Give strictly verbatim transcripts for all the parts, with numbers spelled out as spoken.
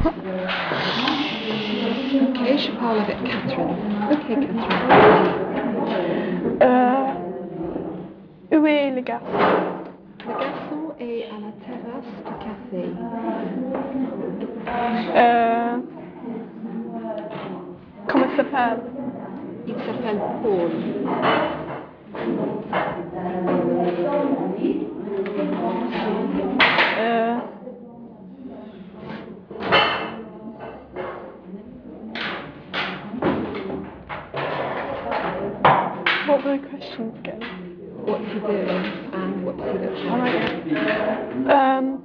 Ok, je parle avec Catherine. Ok, Catherine. Euh, où est le garçon? Le garçon est à la terrasse du café. Euh, comment ça s'appelle? Il s'appelle Paul. Euh, what were the questions again? What's he doing and what's he looking Oh my for? God. Um,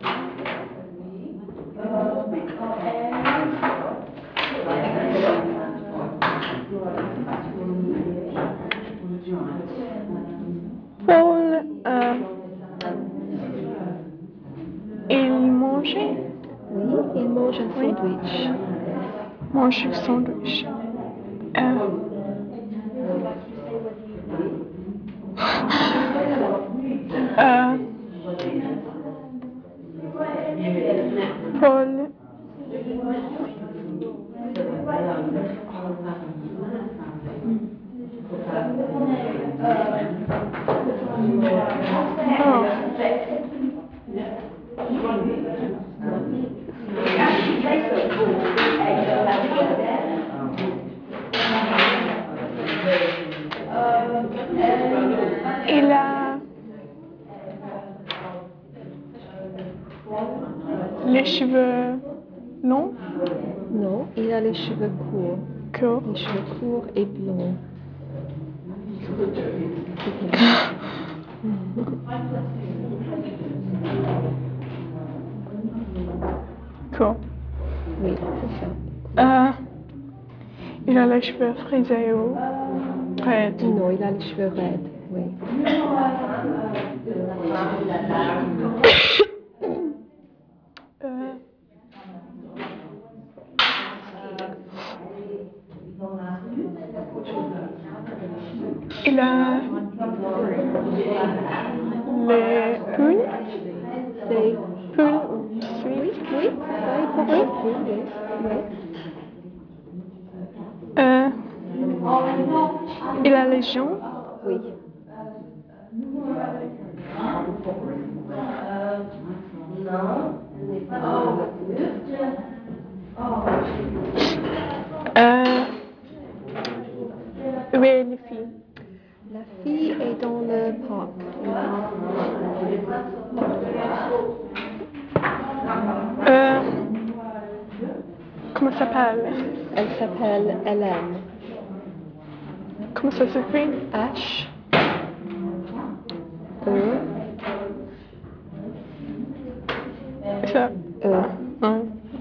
Paul, euh, il mangeait? Oui, il mange un Oui. sandwich. Mange un sandwich. Euh, euh, Paul, il a les cheveux longs, Non, il a les cheveux courts. courts. Les cheveux courts et blonds. Cool. Oui, c'est ça. Euh, il a les cheveux frisés ou raides. Non, il a les cheveux raides. Oui. Euh, il a les poules, C'est... poules Oui, suisses. oui, c'est ça, il porte un pull, oui. oui. Euh, il a les jambes. Oui. Euh, où est les filles? La fille est dans le parc. Euh, comment ça s'appelle? Elle s'appelle Hélène. Comment ça s'écrit? H. E. Ça. E. Ouais.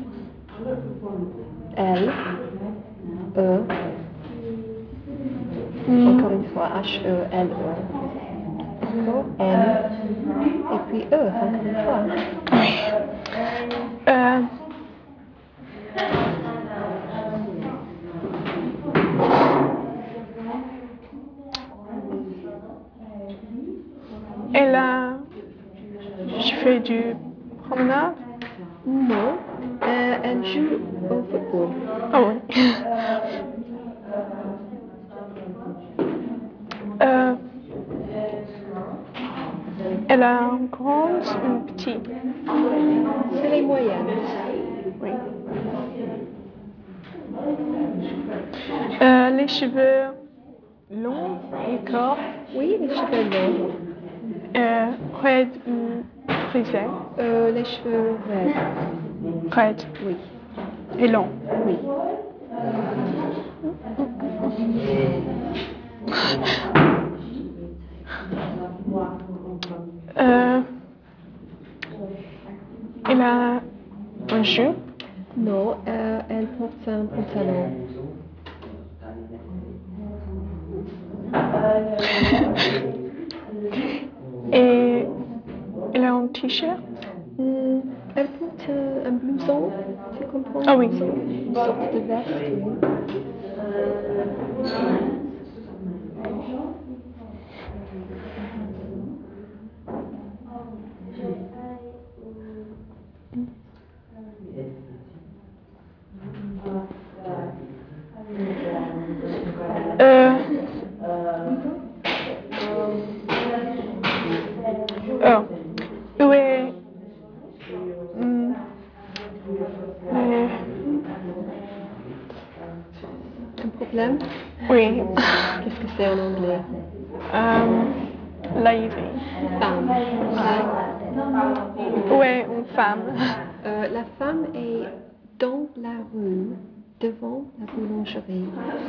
L. E. Hmm. Encore une fois, H. E. L. E. Encore. M. Et puis E. Encore une fois. Oui. Euh, elle a. Je fais du promenade. Non. Euh, elle joue au football. Ah oui. Euh, elle a une grande ou une petite? C'est les moyennes. Oui. Euh, les cheveux longs et courts, Oui, les cheveux longs. euh, raides ou frisés? Euh, les cheveux raides. Raides Oui. et longs. Oui. Euh, elle a un jupe. Non, euh, elle porte un pantalon. Et elle a un t-shirt. Hmm, elle porte un, un blouson, tu comprends? Ah oui. Blouson, une sorte de veste, oui. problème? Oui. Qu'est-ce que c'est en anglais? Um, lady. Femme. Oui, une femme. Euh, la femme est dans la rue, devant la boulangerie.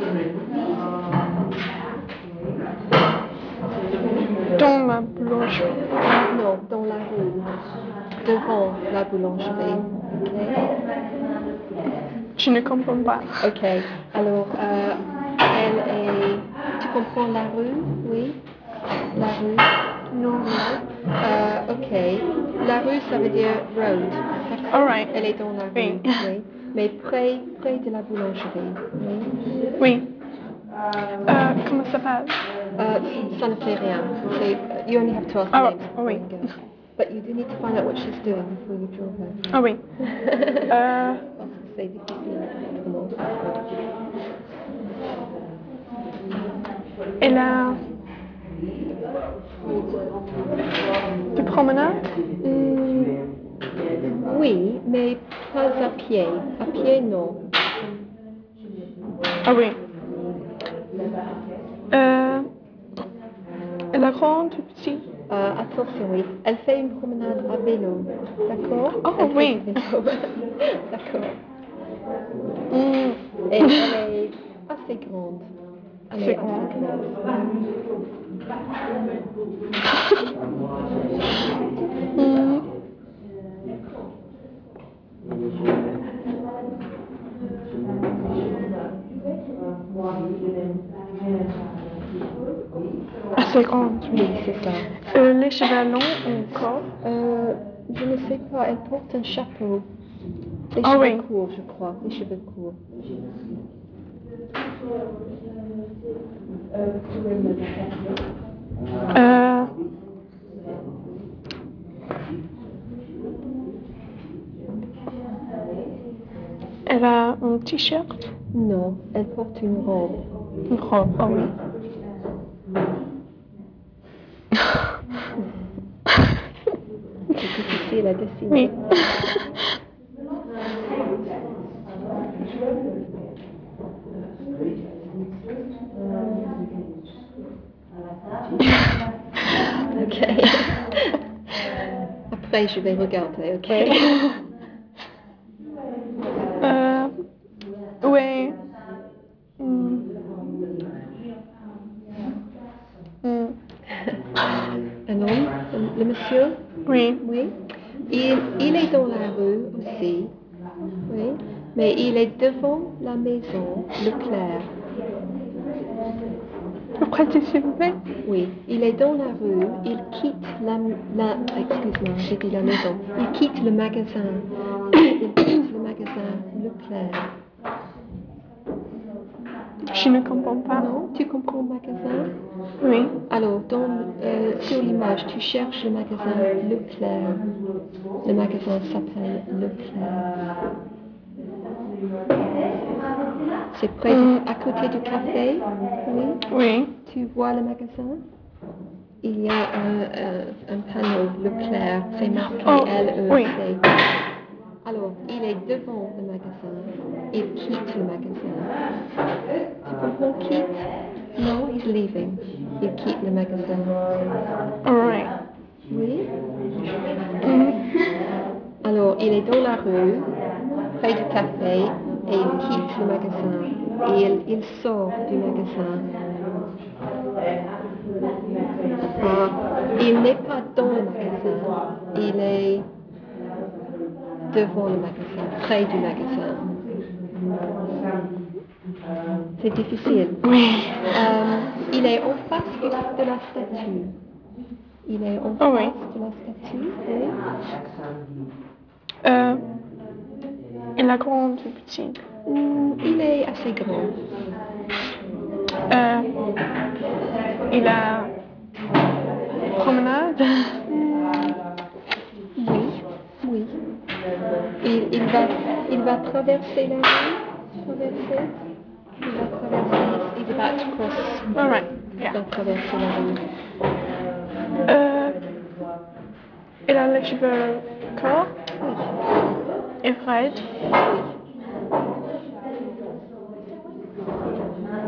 Dans la boulangerie. Non, dans la rue, devant la boulangerie. Ok. Je ne comprends pas. Ok. Alors, euh, elle est. Tu comprends la rue? Oui. La rue. Non. Euh, ok. La rue, ça veut dire road. D'accord. All right. Elle est dans la rue. Oui. Oui. Mais près, près de la boulangerie. Oui. Oui. Euh, comment ça s'appelle? Uh, ça ne fait rien. C'est, you only have to ask Ah, names before oui. you go. But you do need to find out what she's doing before you draw her. Ah oui. Euh, Parce que c'est difficile autrement. elle a des promenades? Hmm, oui, mais pas à pied. À pied, non. Ah oui. Euh, elle a grande ou petit? Euh, attention, oui. Elle fait une promenade à vélo. D'accord? Oh Elle fait oui. du vélo. D'accord. Mm, Et elle est assez grande. Elle C'est est assez grande. grande. mm, Assez grande, oui. Oui, c'est ça. Euh, les cheveux longs encore? Euh, je ne sais pas, elle porte un chapeau. Les Ah cheveux oui. courts, je crois. Les cheveux courts. Euh, elle a un t-shirt? Non, elle porte une robe. Une robe, ah oui. C'est difficile à dessiner. Oui. Ok. Après, je vais regarder, ok? Oui. euh, oui. Mm. Mm. Un homme, le monsieur? Oui. Oui. Il, il est dans la rue aussi. Oui. Mais il est devant la maison Leclerc. Prêtez s'il vous plaît? Oui, il est dans la rue, il quitte la, la excuse-moi, j'ai dit la maison, il quitte le magasin, il quitte le magasin Leclerc. Je ne comprends pas. Non, tu comprends le magasin? Oui. Alors, dans, euh, sur l'image, tu cherches le magasin Leclerc. Le magasin s'appelle Leclerc. C'est près du, Mm. à côté du café, oui. Oui. Tu vois le magasin? Il y a un, un, un panneau Leclerc, c'est marqué Oh, L E oui. C. Alors, il est devant le magasin, il quitte le magasin. Tu comprends quitte? No, he's leaving. Il quitte le magasin. All right. Oui? Mm. Alors, il est dans la rue, près du café, et il quitte le magasin. Et il, il sort du magasin. Ah, il n'est pas dans le magasin, il est devant le magasin, près du magasin. C'est difficile. Oui. Euh, il est en face du- de la statue. Il est en Oh oui. face de la statue. Oui. Euh, il a grande ou petit? Hmm, il est assez grand. Euh, il a promenade? Oui, oui. Il, il va, il va traverser la rue. Traverser. Il va traverser. He's about to cross. All right. Il Yeah. va traverser la rue. Euh, il a les cheveux courts et raides.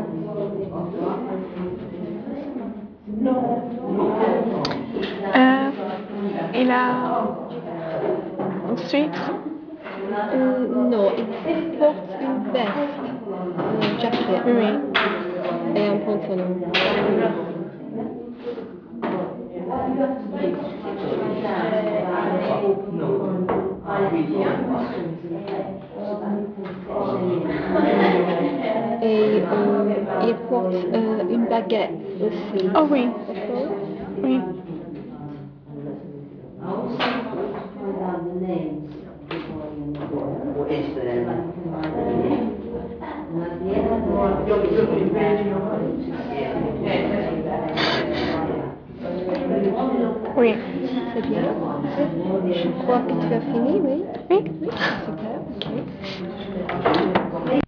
Euh, il a ensuite, Euh, non, il porte une veste, une jacket oui, et un pantalon. Et euh, il porte euh, une baguette aussi. oh oui, D'accord? oui, oui, C'est bien. Je crois que tu as fini, oui? oui. Oui, super, ok.